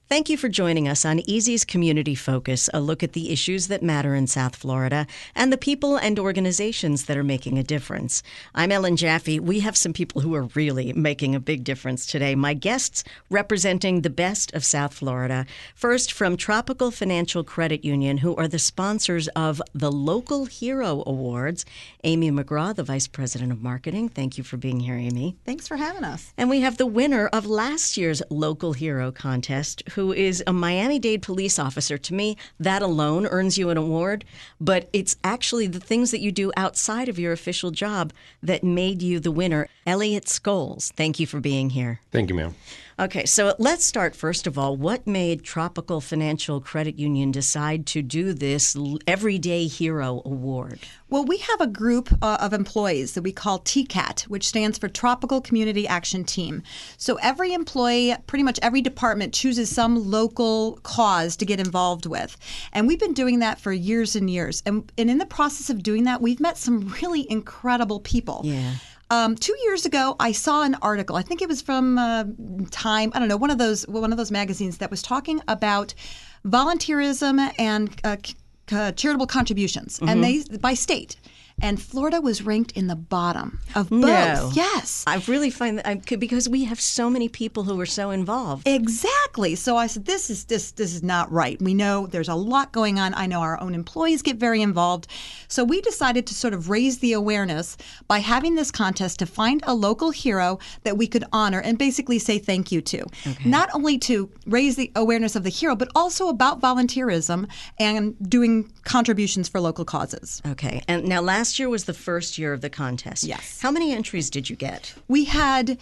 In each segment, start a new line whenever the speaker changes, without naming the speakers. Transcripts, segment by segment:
Thank you for joining us on Easy's Community Focus, a look at the issues that matter in South Florida and the people and organizations that are making a difference. I'm Ellen Jaffe. We have some people who are really making a big difference today. My guests representing the best of South Florida. First, from Tropical Financial Credit Union, who are the sponsors of the Local Hero Awards, Amy McGraw, the Vice President of Marketing. Thank you for being here, Amy.
Thanks for having us.
And we have the winner of last year's Local Hero contest, who is a Miami-Dade police officer. To me, that alone earns you an award, but it's actually the things that you do outside of your official job that made you the winner. Elliot Scholes, thank you for being here.
Thank you, ma'am.
Okay, so let's start first of all. What made Tropical Financial Credit Union decide to do this Everyday Hero Award?
Well, we have a group of employees that we call TCAT, which stands for Tropical Community Action Team. So every employee, pretty much every department, chooses some local cause to get involved with. And we've been doing that for years and years. And in the process of doing that, we've met some really incredible people.
Yeah.
2 years ago, I saw an article. I think it was from Time. I don't know, one of those magazines that was talking about volunteerism and charitable contributions, and they by state. And Florida was ranked in the bottom of both.
No.
Yes.
I really find that because we have so many people who are so involved.
Exactly. So I said, this is not right. We know there's a lot going on. I know our own employees get very involved. So we decided to sort of raise the awareness by having this contest to find a local hero that we could honor and basically say thank you to. Okay. Not only to raise the awareness of the hero, but also about volunteerism and doing contributions for local causes.
Okay. And now last year was the first year of the contest.
Yes.
How many entries did you get?
We had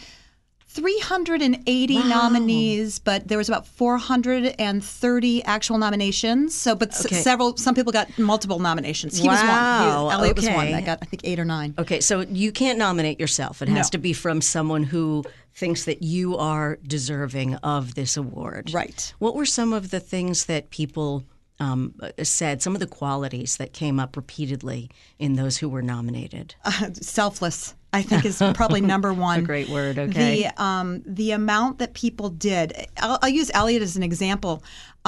380 nominees, but there was about 430 actual nominations. So, but some people got multiple nominations. He was one. Elliot was one. I got, I think, 8 or 9.
Okay, so you can't nominate yourself. It has to be from someone who thinks that you are deserving of this award.
Right.
What were some of the things that people said, some of the qualities that came up repeatedly in those who were nominated?
Selfless, I think, is probably number one.
A great word, okay.
The amount that people did. I'll use Elliot as an example.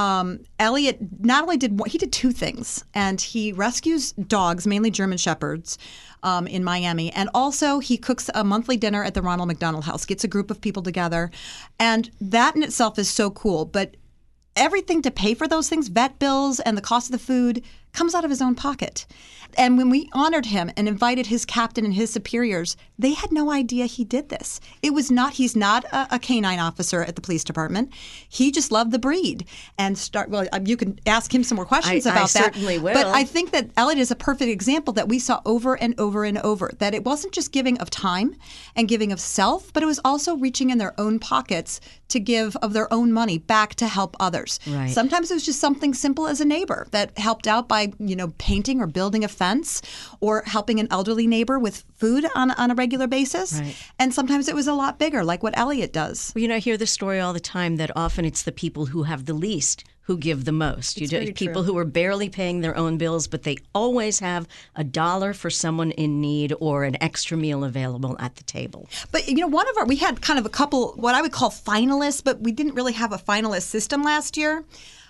Elliot not only did he did 2 things, and he rescues dogs, mainly German Shepherds, in Miami, and also he cooks a monthly dinner at the Ronald McDonald House, gets a group of people together, and that in itself is so cool. But everything to pay for those things, vet bills and the cost of the food, comes out of his own pocket. And when we honored him and invited his captain and his superiors, they had no idea he did this. He's not a canine officer at the police department. He just loved the breed. And you can ask him some more questions about that. I
certainly will.
But I think that Elliot is a perfect example that we saw over and over and over, that it wasn't just giving of time and giving of self, but it was also reaching in their own pockets to give of their own money back to help others.
Right.
Sometimes it was just something simple as a neighbor that helped out by, painting or building a fence, or helping an elderly neighbor with food on a regular basis.
Right.
And sometimes it was a lot bigger, like what Elliot does.
Well, I hear this story all the time that often it's the people who have the least who give the most. People who are barely paying their own bills, but they always have $1 for someone in need or an extra meal available at the table.
But, we had kind of a couple, what I would call finalists, but we didn't really have a finalist system last year.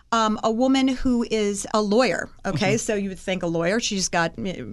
A woman who is a lawyer, okay? So you would think a lawyer, she's got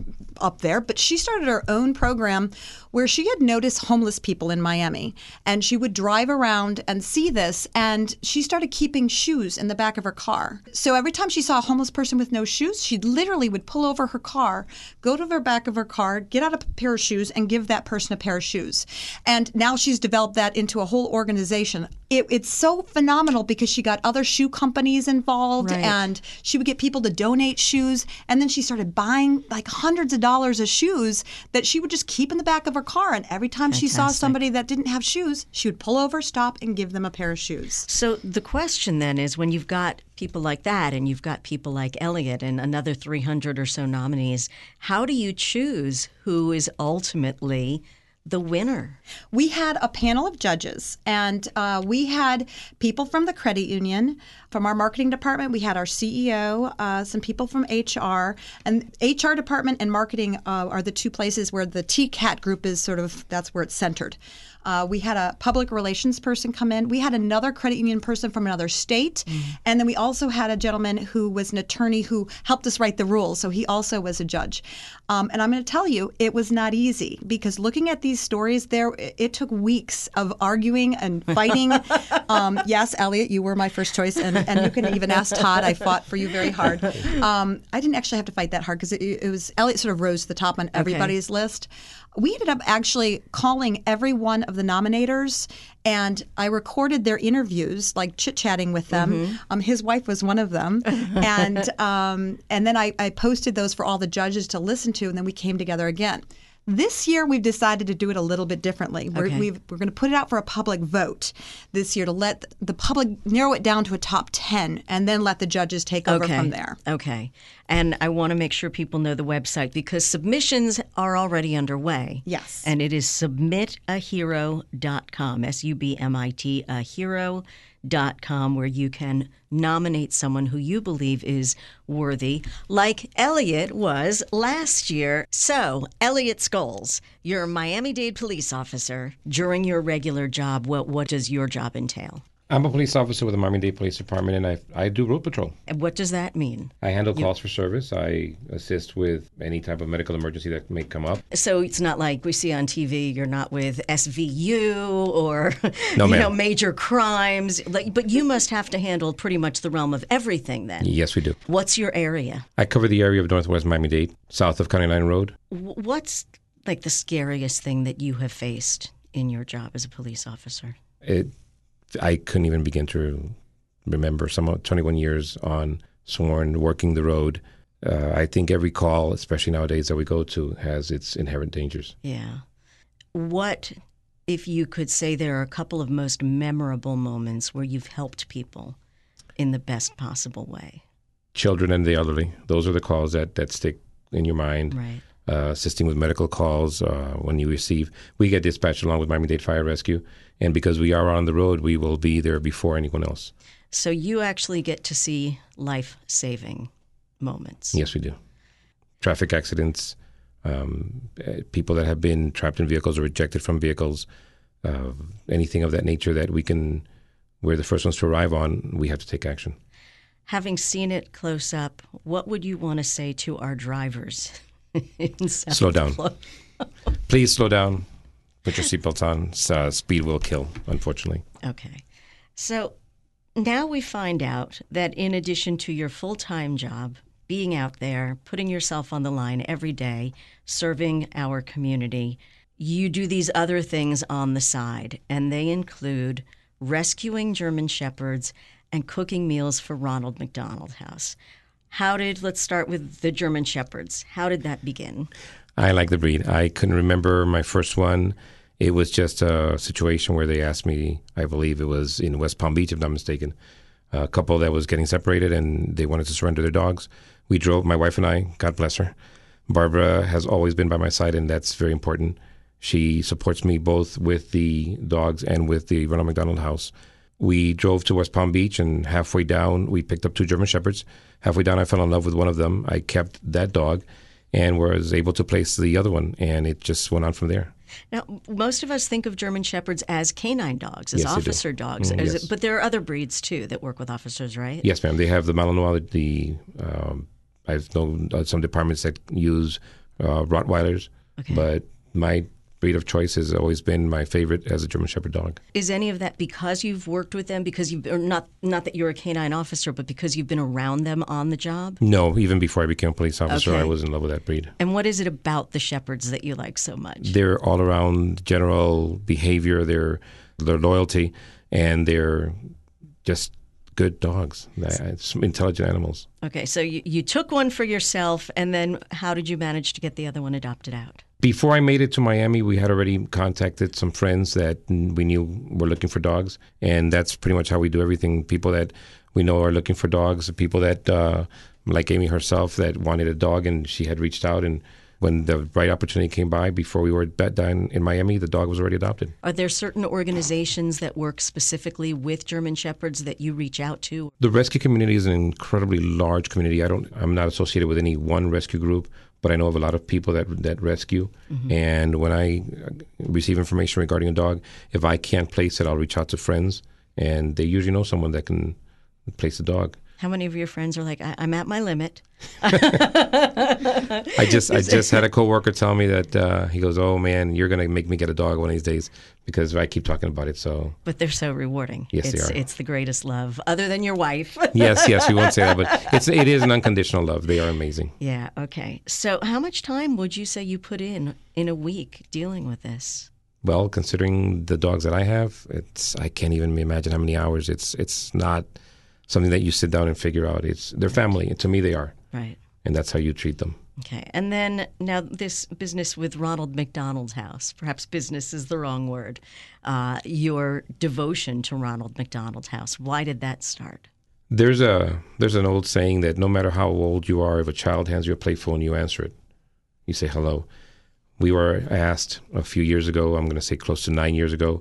up there, but she started her own program where she had noticed homeless people in Miami, and she would drive around and see this, and she started keeping shoes in the back of her car. So every time she saw a homeless person with no shoes, she literally would pull over her car, go to the back of her car, get out a pair of shoes, and give that person a pair of shoes. And now she's developed that into a whole organization. It's so phenomenal because she got other shoe companies involved,
right,
and she would get people to donate shoes, and then she started buying like hundreds of dollars of shoes that she would just keep in the back of her car, and every time she saw somebody that didn't have shoes, she would pull over, stop, and give them a pair of shoes.
So the question then is, when you've got people like that and you've got people like Elliot and another 300 or so nominees, how do you choose who is ultimately the winner?
We had a panel of judges, and we had people from the credit union, from our marketing department. We had our CEO, some people from HR, and HR department and marketing are the two places where the TCAT group is that's where it's centered. We had a public relations person come in. We had another credit union person from another state. And then we also had a gentleman who was an attorney who helped us write the rules. So he also was a judge. And I'm going to tell you, it was not easy because looking at these stories, it took weeks of arguing and fighting. Yes, Elliot, you were my first choice. And you can even ask Todd. I fought for you very hard. I didn't actually have to fight that hard because it was Elliot sort of rose to the top on everybody's list. We ended up actually calling every one of the nominators, and I recorded their interviews, like chit-chatting with them. His wife was one of them. And then I posted those for all the judges to listen to, and then we came together again. This year, we've decided to do it a little bit differently. We're going to put it out for a public vote this year to let the public narrow it down to a top 10 and then let the judges take over from there.
Okay. And I want to make sure people know the website because submissions are already underway.
Yes.
And it is submitahero.com, SUBMIT, ahero.com, where you can nominate someone who you believe is worthy, like Elliot was last year. So, Elliot Scholes, you're a Miami-Dade police officer. During your regular job, what does your job entail?
I'm a police officer with the Miami-Dade Police Department, and I do road patrol.
And what does that mean?
I handle calls for service. I assist with any type of medical emergency that may come up.
So it's not like we see on TV. You're not with SVU or major crimes. But you must have to handle pretty much the realm of everything then.
Yes, we do.
What's your area?
I cover the area of Northwest Miami-Dade, south of County Line Road.
What's like the scariest thing that you have faced in your job as a police officer?
I couldn't even begin to remember. 21 years on sworn, working the road. I think every call, especially nowadays that we go to, has its inherent dangers.
Yeah. What if you could say there are a couple of most memorable moments where you've helped people in the best possible way?
Children and the elderly. Those are the calls that stick in your mind.
Right.
Assisting with medical calls when you receive. We get dispatched along with Miami-Dade Fire Rescue, and because we are on the road, we will be there before anyone else.
So you actually get to see life-saving moments.
Yes, we do. Traffic accidents, people that have been trapped in vehicles or ejected from vehicles, anything of that nature that we're the first ones to arrive on, we have to take action.
Having seen it close up, what would you want to say to our drivers?
Slow down. Please slow down. Put your seatbelts on. Speed will kill, unfortunately.
Okay. So now we find out that in addition to your full-time job, being out there, putting yourself on the line every day, serving our community, you do these other things on the side, and they include rescuing German Shepherds and cooking meals for Ronald McDonald House. Let's start with the German Shepherds. How did that begin?
I like the breed. I couldn't remember my first one. It was just a situation where they asked me, I believe it was in West Palm Beach, if I'm not mistaken, a couple that was getting separated and they wanted to surrender their dogs. We drove, my wife and I, God bless her. Barbara has always been by my side, and that's very important. She supports me both with the dogs and with the Ronald McDonald House. We drove to West Palm Beach, and halfway down, we picked up two German Shepherds. Halfway down, I fell in love with one of them. I kept that dog and was able to place the other one, and it just went on from there.
Now, most of us think of German Shepherds as canine dogs, as
Yes,
officer dogs.
Yes.
But there are other breeds, too, that work with officers, right?
Yes, ma'am. They have the Malinois. I know some departments that use Rottweilers, but my breed of choice has always been my favorite as a German Shepherd dog.
Is any of that because you've worked with them, because you've, or not that you're a canine officer, but because you've been around them on the job?
No, even before I became a police officer,
Okay.
I was in love with that breed.
And what is it about the Shepherds that you like so much?
Their all-around general behavior, their loyalty, and they're just good dogs. It's intelligent animals.
Okay, so you took one for yourself, and then how did you manage to get the other one adopted out?
Before I made it to Miami, we had already contacted some friends that we knew were looking for dogs, and that's pretty much how we do everything. People that we know are looking for dogs, people that, like Amy herself, that wanted a dog, and she had reached out, and when the right opportunity came by, before we were down in Miami, the dog was already adopted.
Are there certain organizations that work specifically with German Shepherds that you reach out to?
The rescue community is an incredibly large community. I'm not associated with any one rescue group, but I know of a lot of people that rescue. Mm-hmm. And when I receive information regarding a dog, if I can't place it, I'll reach out to friends, and they usually know someone that can place the dog.
How many of your friends are like, I'm at my limit?
I just had a coworker tell me that he goes, "Oh man, you're gonna make me get a dog one of these days," because I keep talking about it. So,
but they're so rewarding.
Yes, they are.
It's the greatest love, other than your wife.
yes, we won't say that, but it is an unconditional love. They are amazing.
Yeah. Okay. So, how much time would you say you put in a week dealing with this?
Well, considering the dogs that I have, I can't even imagine how many hours. It's not something that you sit down and figure out. It's their family, and to me, they are.
Right.
And that's how you treat them.
Okay. And then now this business with Ronald McDonald's House, perhaps business is the wrong word, your devotion to Ronald McDonald's House. Why did that start?
There's an old saying that no matter how old you are, if a child hands you a plate full and you answer it, you say hello. We were asked a few years ago, I'm going to say close to 9 years ago,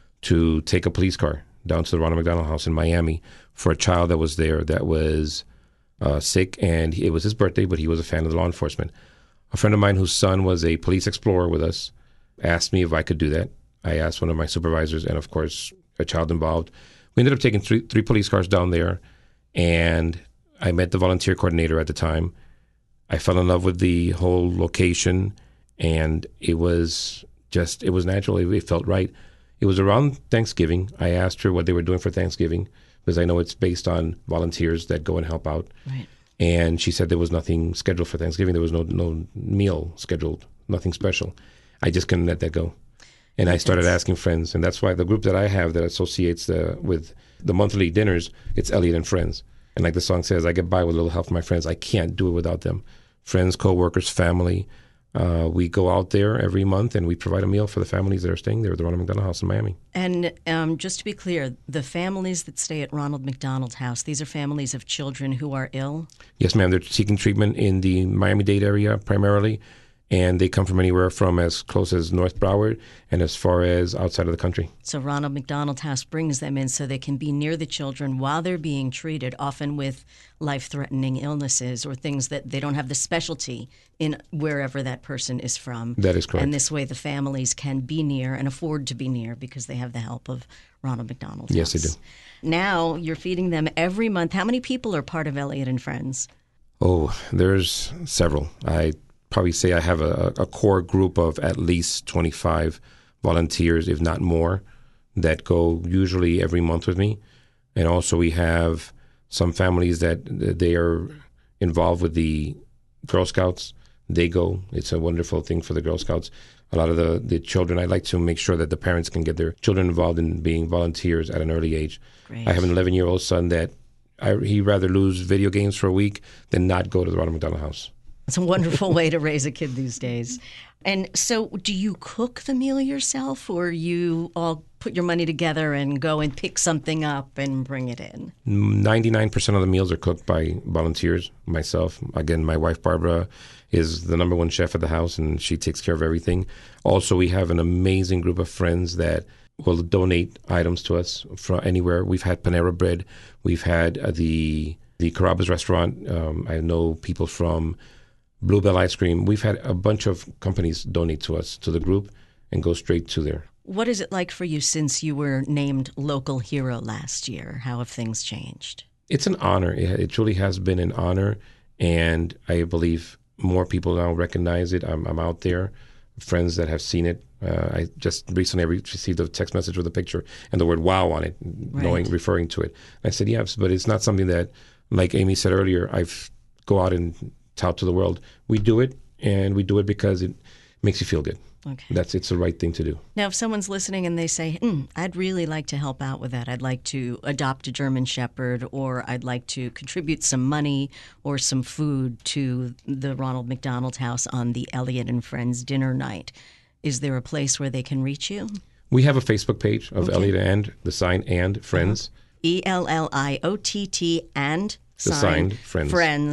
to take a police car down to the Ronald McDonald House in Miami for a child that was there that was sick, and it was his birthday, but he was a fan of the law enforcement. A friend of mine whose son was a police explorer with us asked me if I could do that. I asked one of my supervisors, and of course, a child involved. We ended up taking three police cars down there, and I met the volunteer coordinator at the time. I fell in love with the whole location, and it was natural. It felt right. It was around Thanksgiving. I asked her what they were doing for Thanksgiving, because I know it's based on volunteers that go and help out.
Right.
And she said there was nothing scheduled for Thanksgiving. There was no meal scheduled, nothing special. I just couldn't let that go. And I started asking friends. And that's why the group that I have that associates with the monthly dinners, it's Elliot and Friends. And like the song says, I get by with a little help from my friends. I can't do it without them. Friends, coworkers, family. We go out there every month and we provide a meal for the families that are staying there at the Ronald McDonald House in Miami.
And just to be clear, the families that stay at Ronald McDonald's House, these are families of children who are ill?
Yes, ma'am. They're seeking treatment in the Miami-Dade area primarily, and they come from anywhere from as close as North Broward and as far as outside of the country.
So Ronald McDonald House brings them in so they can be near the children while they're being treated, often with life-threatening illnesses or things that they don't have the specialty in wherever that person is from.
That is correct.
And this way the families can be near and afford to be near because they have the help of Ronald McDonald House.
Yes, they do.
Now you're feeding them every month. How many people are part of Elliot and Friends?
Oh, there's several. I probably say I have a core group of at least 25 volunteers, if not more, that go usually every month with me. And also we have some families that they are involved with the Girl Scouts. They go. It's a wonderful thing for the Girl Scouts. A lot of the children, I like to make sure that the parents can get their children involved in being volunteers at an early age.
Great.
I have an 11-year-old son that he'd rather lose video games for a week than not go to the Ronald McDonald House.
It's a wonderful way to raise a kid these days. And so do you cook the meal yourself, or you all put your money together and go and pick something up and bring it in?
99% of the meals are cooked by volunteers, myself. Again, my wife, Barbara, is the number one chef at the house, and she takes care of everything. Also, we have an amazing group of friends that will donate items to us from anywhere. We've had Panera Bread. We've had the Carrabba's restaurant. I know people from Bluebell Ice Cream. We've had a bunch of companies donate to us, to the group, and go straight to there.
What is it like for you since you were named local hero last year? How have things changed?
It's an honor. It truly has been an honor, and I believe more people now recognize it. I'm out there, friends that have seen it. I just recently received a text message with a picture and the word "wow" on it,
Right.
referring to it. I said, yes, but it's not something that, like Amy said earlier, I've go out and tout to the world. We do it, and we do it because it makes you feel good.
Okay.
It's the right thing to do.
Now, if someone's listening and they say, I'd really like to help out with that. I'd like to adopt a German Shepherd, or I'd like to contribute some money or some food to the Ronald McDonald House on the Elliot and Friends dinner night. Is there a place where they can reach you?
We have a Facebook page of Elliot and, the sign, and Friends.
ELLIOTT and
The sign, Friends.
Friends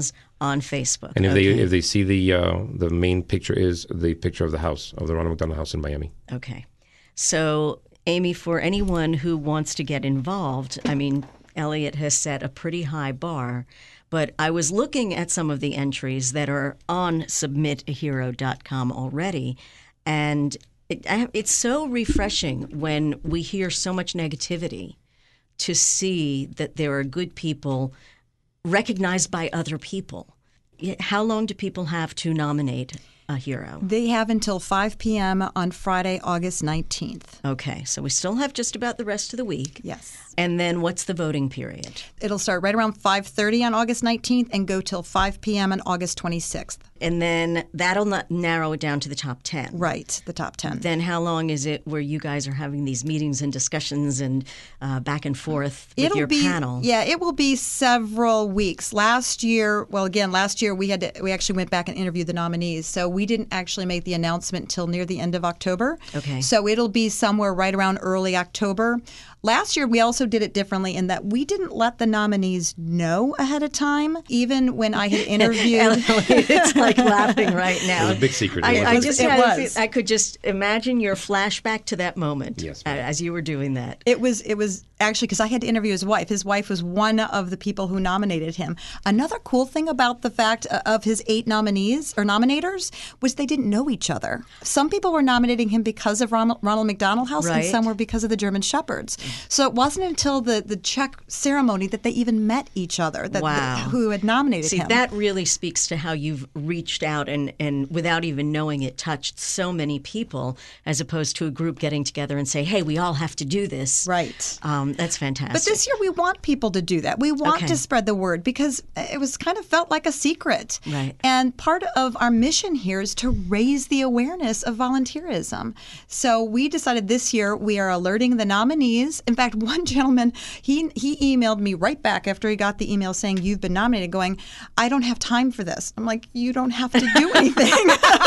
On Facebook.
And if
Okay.
they see the main picture is the picture of the house, of the Ronald McDonald House in Miami.
Okay. So, Amy, for anyone who wants to get involved, I mean, Elliot has set a pretty high bar, but I was looking at some of the entries that are on submitahero.com already, and it's so refreshing when we hear so much negativity to see that there are good people recognized by other people. How long do people have to nominate a hero?
They have until 5 p.m. on Friday, August 19th.
Okay, so we still have just about the rest of the week.
Yes.
And then what's the voting period?
It'll start right around 5:30 on August 19th and go till 5 p.m. on August 26th.
And then that'll not narrow it down to the top 10.
Right, the top 10.
Then how long is it where you guys are having these meetings and discussions and back and forth with your panel?
Yeah, it will be several weeks. Last year we actually went back and interviewed the nominees. So we didn't actually make the announcement until near the end of October.
Okay.
So it'll be somewhere right around early October. Last year, we also did it differently in that we didn't let the nominees know ahead of time, even when I had interviewed.
It's like laughing right now.
It was a big secret.
I could just imagine your flashback to that moment.
Yes,
as you were doing that.
It was actually because I had to interview his wife. His wife was one of the people who nominated him. Another cool thing about the fact of his 8 nominees or nominators was they didn't know each other. Some people were nominating him because of Ronald McDonald House,
right.
and some were because of the German Shepherds. So it wasn't until the check ceremony that they even met each other, who had nominated him.
See, that really speaks to how you've reached out and without even knowing it, touched so many people, as opposed to a group getting together and say, hey, we all have to do this.
Right.
That's fantastic.
But this year we want people to do that. We want to spread the word because it was kind of felt like a secret.
Right.
And part of our mission here is to raise the awareness of volunteerism. So we decided this year we are alerting the nominees. In fact, one gentleman, he emailed me right back after he got the email saying, you've been nominated, going, I don't have time for this. I'm like, you don't have to do anything.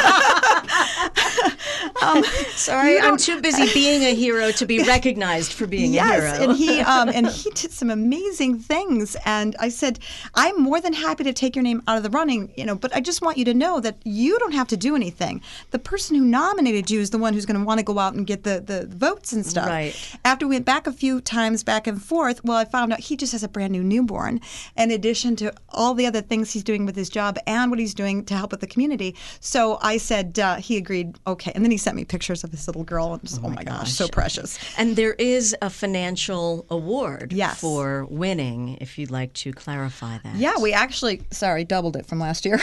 Sorry, I'm too busy being a hero to be recognized for being a hero.
Yes, and he did some amazing things. And I said, I'm more than happy to take your name out of the running, but I just want you to know that you don't have to do anything. The person who nominated you is the one who's going to want to go out and get the votes and stuff.
Right.
After we went back a few times back and forth, I found out he just has a brand new newborn, in addition to all the other things he's doing with his job and what he's doing to help with the community. So I said, he agreed, okay. And then he sent me pictures of his little girl. And just, oh my gosh, so precious.
And there is a financial award
Yes.
for winning, if you'd like to clarify that.
Yeah, we actually, doubled it from last year.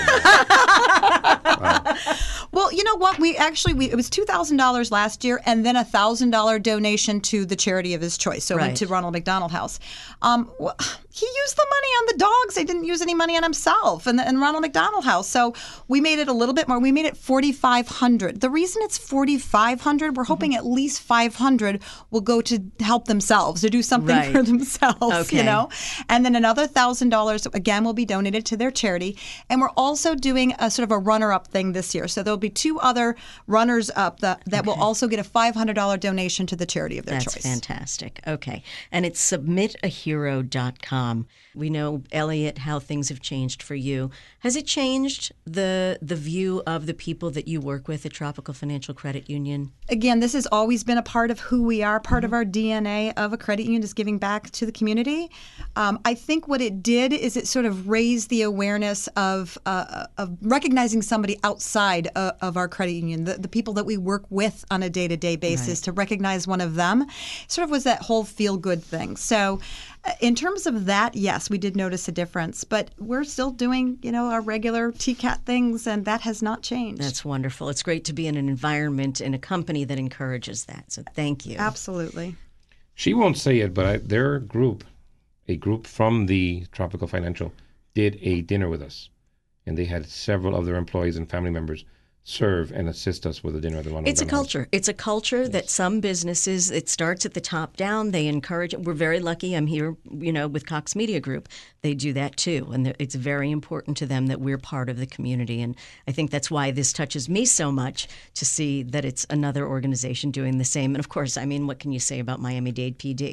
Well, you know what? It was $2,000 last year, and then a $1,000 donation to the charity of his choice. So it went to Ronald McDonald House. He used the money on the dogs. He didn't use any money on himself and Ronald McDonald House. So we made it a little bit more. We made it $4,500. The reason it's $4,500, we're hoping at least $500 will go to help themselves, to do something for themselves, And then another $1,000 again will be donated to their charity. And we're also doing a sort of a runner-up thing this year. So there'll be 2 other runners-up that will also get a $500 donation to the charity of their choice.
That's fantastic. Okay. And it's submitahero.com. We know, Elliot, how things have changed for you. Has it changed the view of the people that you work with at Tropical Financial Credit Union?
Again, this has always been a part of who we are. Part of our DNA of a credit union is giving back to the community. I think what it did is it sort of raised the awareness of recognizing somebody outside of our credit union, the people that we work with on a day-to-day basis, to recognize one of them. Sort of was that whole feel-good thing. So in terms of that, yes, we did notice a difference, but we're still doing, our regular TCAT things, and that has not changed.
That's wonderful. It's great to be in an environment, in a company that encourages that. So thank you.
Absolutely.
She won't say it, but their group, a group from the Tropical Financial, did a dinner with us, and they had several of their employees and family members serve and assist us with a dinner at the Ronald
It's a
McDonald
culture. It's a culture that some businesses, it starts at the top down. They encourage it. We're very lucky. I'm here, with Cox Media Group. They do that too. And it's very important to them that we're part of the community. And I think that's why this touches me so much, to see that it's another organization doing the same. And of course, what can you say about Miami-Dade PD?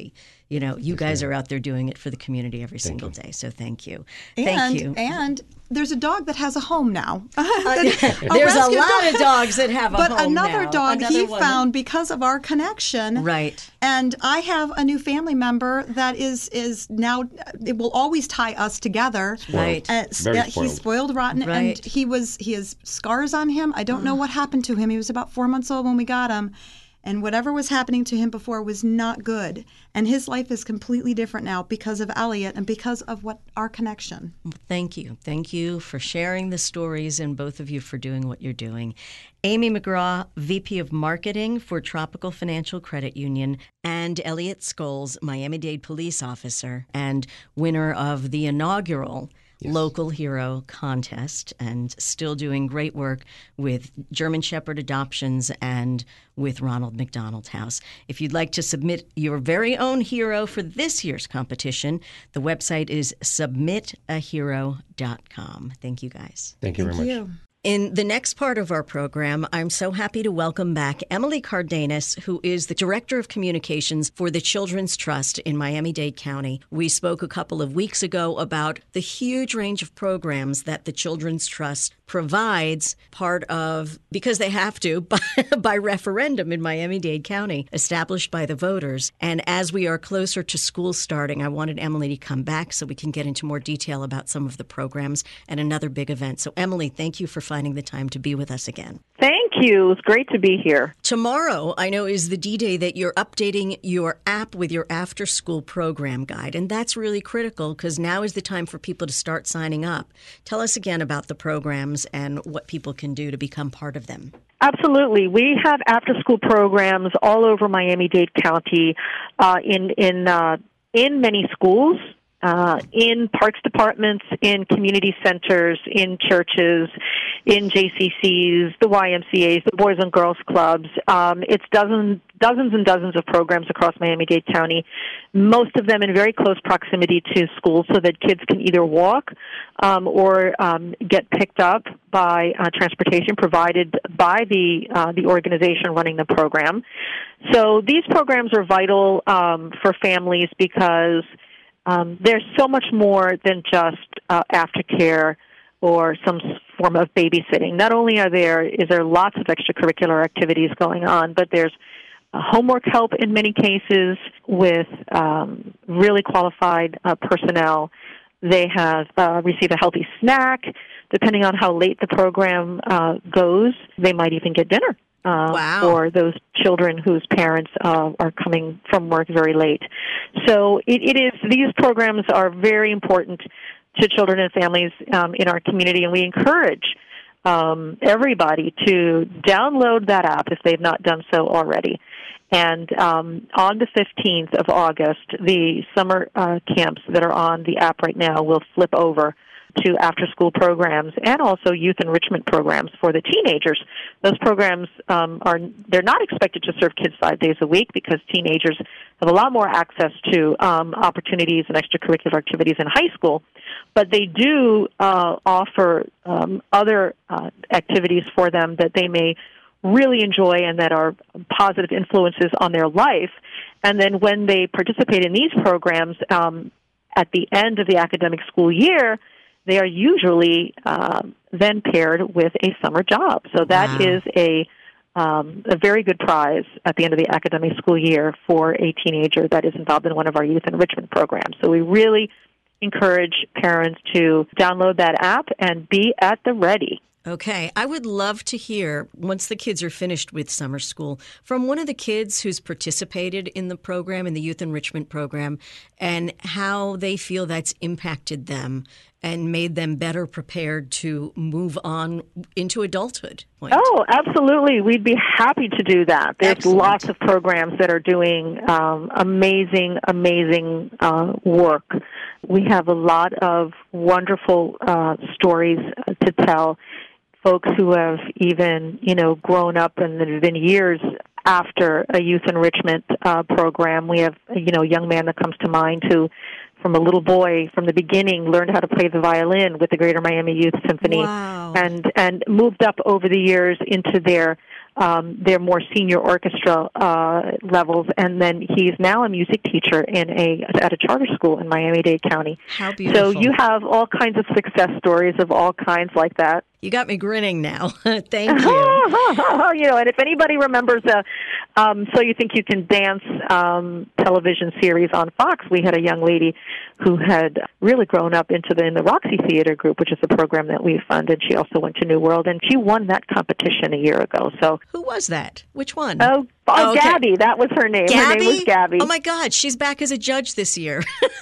you guys are out there doing it for the community every single day. So thank you. Thank you.
And there's a dog that has a home now.
There's a lot of dogs that have a home now.
But another dog he found because of our connection.
Right.
And I have a new family member that is now, it will always tie us together.
Right.
He's spoiled rotten.
Right.
And he has scars on him. I don't know what happened to him. He was about 4 months old when we got him. And whatever was happening to him before was not good. And his life is completely different now because of Elliot and because of our connection.
Thank you. Thank you for sharing the stories and both of you for doing what you're doing. Amy McGraw, VP of Marketing for Tropical Financial Credit Union, and Elliot Scholes, Miami-Dade police officer and winner of the inaugural Local Hero Contest, and still doing great work with German Shepherd adoptions and with Ronald McDonald House. If you'd like to submit your very own hero for this year's competition, the website is submitahero.com. Thank you, guys.
Thank you very much.
In the next part of our program, I'm so happy to welcome back Emily Cardenas, who is the Director of Communications for the Children's Trust in Miami-Dade County. We spoke a couple of weeks ago about the huge range of programs that the Children's Trust provides, part of, because they have to, by referendum in Miami-Dade County, established by the voters. And as we are closer to school starting, I wanted Emily to come back so we can get into more detail about some of the programs and another big event. So, Emily, thank you for finding the time to be with us again.
Thank you. It's great to be here.
Tomorrow, I know, is the D-Day that you're updating your app with your after-school program guide, and that's really critical because now is the time for people to start signing up. Tell us again about the programs and what people can do to become part of them.
Absolutely. We have after-school programs all over Miami-Dade County in many schools. In parks departments, in community centers, in churches, in JCCs, the YMCAs, the Boys and Girls Clubs. It's dozens and dozens of programs across Miami-Dade County, most of them in very close proximity to schools so that kids can either walk or get picked up by transportation provided by the organization running the program. So these programs are vital for families because there's so much more than just aftercare or some form of babysitting. Not only is there lots of extracurricular activities going on, but there's homework help in many cases with really qualified personnel. They have receive a healthy snack. Depending on how late the program goes, they might even get dinner. For those children whose parents are coming from work very late. So these programs are very important to children and families in our community, and we encourage everybody to download that app if they've not done so already. And on the 15th of August, the summer camps that are on the app right now will flip over to after-school programs and also youth enrichment programs for the teenagers. Those programs they're not expected to serve kids 5 days a week because teenagers have a lot more access to opportunities and extracurricular activities in high school, but they do offer other activities for them that they may really enjoy and that are positive influences on their life. And then when they participate in these programs at the end of the academic school year, they are usually then paired with a summer job. So that is a very good prize at the end of the academic school year for a teenager that is involved in one of our youth enrichment programs. So we really encourage parents to download that app and be at the ready.
Okay. I would love to hear, once the kids are finished with summer school, from one of the kids who's participated in the program, in the youth enrichment program, and how they feel that's impacted them and made them better prepared to move on into adulthood.
Oh, absolutely. We'd be happy to do that. There's lots of programs that are doing amazing work. We have a lot of wonderful stories to tell. Folks who have even, grown up and there have been years after a youth enrichment program. We have, a young man that comes to mind who, from a little boy, from the beginning, learned how to play the violin with the Greater Miami Youth Symphony and moved up over the years into their their more senior orchestra levels, and then he's now a music teacher at a charter school in Miami-Dade County.
How beautiful.
So you have all kinds of success stories of all kinds like that.
You got me grinning now. Thank you.
And if anybody remembers So You Think You Can Dance television series on Fox, we had a young lady who had really grown up in the Roxy Theater Group, which is a program that we fund, and she also went to New World, and she won that competition a year ago. So
who was that? Which one?
Oh, okay. Gabby. That was her name.
Gabby?
Her name was Gabby.
Oh, my God. She's back as a judge this year.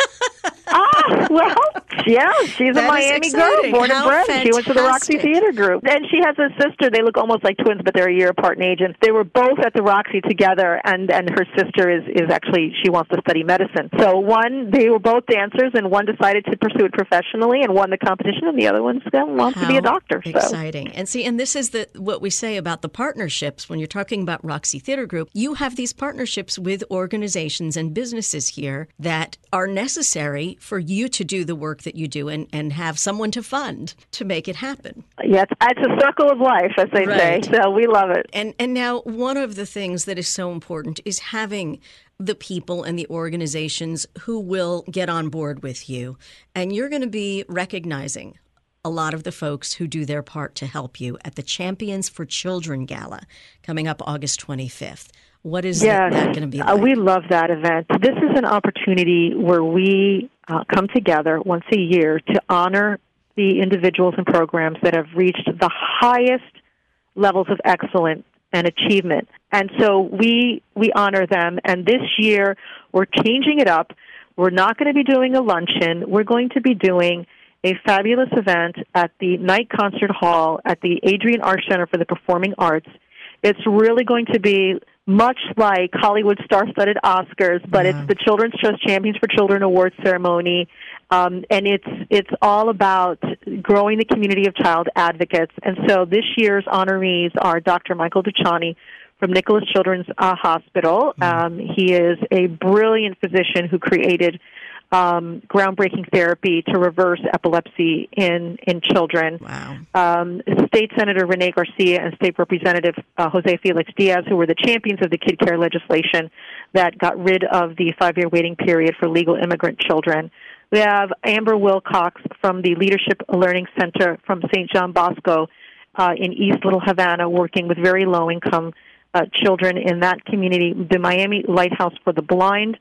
Well, yeah, she's a Miami girl, born and bred.
Fantastic.
She went to the Roxy Theater Group. And she has a sister. They look almost like twins, but they're a year apart in age. And they were both at the Roxy together, and her sister is actually, she wants to study medicine. So they were both dancers, and one decided to pursue it professionally and won the competition, and the other one wants to be a doctor.
Exciting. And see, and this is what we say about the partnerships. When you're talking about Roxy Theater Group, you have these partnerships with organizations and businesses here that are necessary for you to do the work that you do and have someone to fund to make it happen.
Yeah, it's a circle of life, as they say. So we love it.
And now one of the things that is so important is having the people and the organizations who will get on board with you. And you're going to be recognizing a lot of the folks who do their part to help you at the Champions for Children Gala coming up August 25th. What is that going to be like?
We love that event. This is an opportunity where we come together once a year to honor the individuals and programs that have reached the highest levels of excellence and achievement. And so we honor them. And this year, we're changing it up. We're not going to be doing a luncheon. We're going to be doing a fabulous event at the Night Concert Hall at the Adrienne Arsht Center for the Performing Arts. It's really going to be much like Hollywood star-studded Oscars, but it's the Children's Trust Champions for Children Awards ceremony, and it's all about growing the community of child advocates. And so this year's honorees are Dr. Michael Duchani from Nicholas Children's Hospital. He is a brilliant physician who created groundbreaking therapy to reverse epilepsy in children.
Wow.
State Senator Rene Garcia and State Representative Jose Felix Diaz, who were the champions of the kid care legislation that got rid of the 5-year waiting period for legal immigrant children. We have Amber Wilcox from the Leadership Learning Center from St. John Bosco in East Little Havana, working with very low-income children in that community. The Miami Lighthouse for the Blind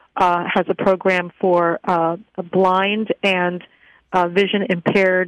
has a program for blind and vision-impaired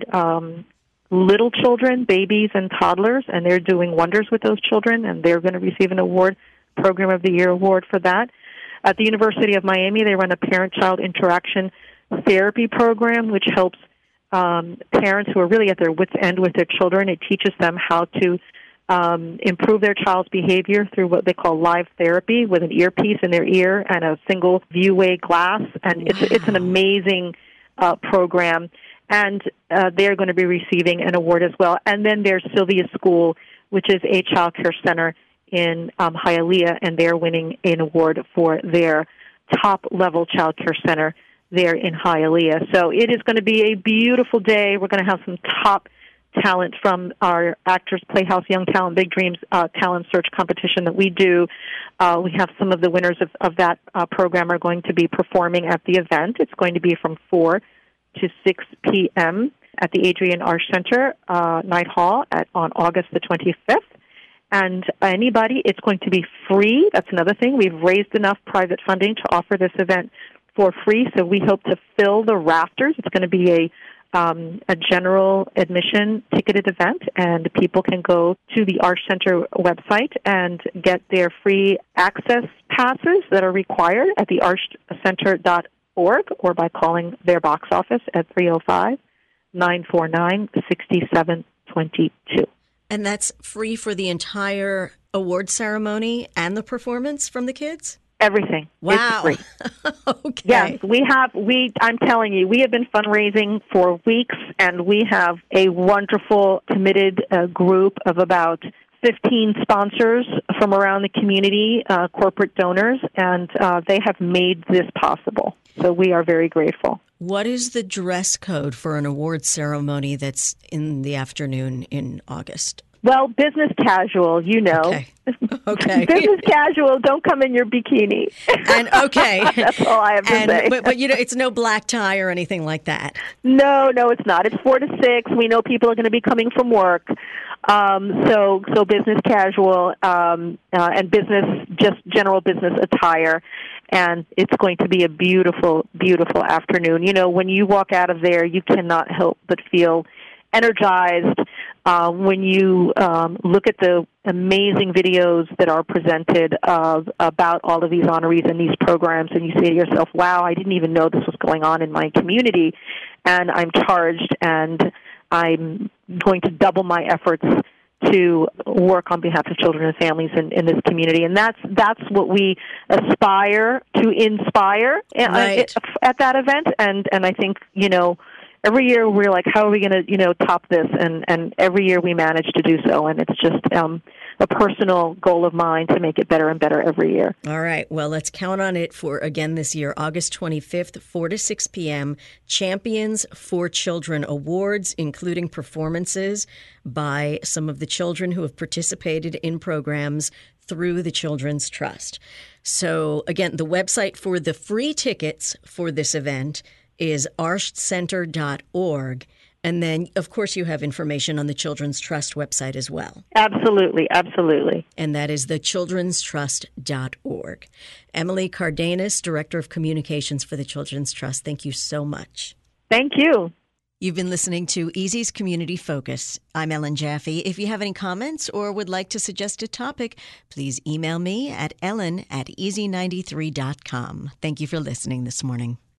little children, babies and toddlers, and they're doing wonders with those children, and they're going to receive an award, Program of the Year award for that. At the University of Miami, they run a parent-child interaction therapy program, which helps parents who are really at their wits' end with their children. It teaches them how to improve their child's behavior through what they call live therapy with an earpiece in their ear and a single view-way glass. And it's an amazing program. And they're going to be receiving an award as well. And then there's Sylvia School, which is a child care center in Hialeah, and they're winning an award for their top-level child care center there in Hialeah. So it is going to be a beautiful day. We're going to have some top talent from our Actors Playhouse Young Talent Big Dreams talent search competition that we do. We have some of the winners of that program are going to be performing at the event. It's going to be from 4 to 6 p.m. at the Adrienne Arsht Center, Night Hall on August the 25th. And anybody, it's going to be free. That's another thing. We've raised enough private funding to offer this event for free, so we hope to fill the rafters. It's going to be a general admission ticketed event, and people can go to the Arsht Center website and get their free access passes that are required at the arshcenter.org or by calling their box office at 305-949-6722.
And that's free for the entire award ceremony and the performance from the kids?
Everything.
Wow.
It's free.
Okay.
Yes, I'm telling you, we have been fundraising for weeks, and we have a wonderful, committed group of about 15 sponsors from around the community, corporate donors, and they have made this possible. So we are very grateful.
What is the dress code for an award ceremony that's in the afternoon in August?
Well, business casual, you know.
Okay. Okay.
Business casual, don't come in your bikini.
And okay.
That's all I have to say.
But it's no black tie or anything like that.
No, it's not. It's 4 to 6. We know people are going to be coming from work. So business casual, and business, just general business attire. And it's going to be a beautiful, beautiful afternoon. You know, when you walk out of there, you cannot help but feel energized when you look at the amazing videos that are presented about all of these honorees and these programs, and you say to yourself, wow, I didn't even know this was going on in my community, and I'm charged, and I'm going to double my efforts to work on behalf of children and families in this community. And that's what we aspire to inspire
Right.
at that event. And I think, you know, every year we're like, how are we going to, you know, top this? And every year we manage to do so. And it's just a personal goal of mine to make it better and better every year.
All right. Well, let's count on it for, again, this year, August 25th, 4 to 6 p.m., Champions for Children Awards, including performances by some of the children who have participated in programs through the Children's Trust. So, again, the website for the free tickets for this event is arshcenter.org. And then, of course, you have information on the Children's Trust website as well.
Absolutely, absolutely.
And that is thechildrenstrust.org. Emily Cardenas, Director of Communications for the Children's Trust, thank you so much.
Thank you.
You've been listening to Easy's Community Focus. I'm Ellen Jaffe. If you have any comments or would like to suggest a topic, please email me at ellen@easy93.com. Thank you for listening this morning.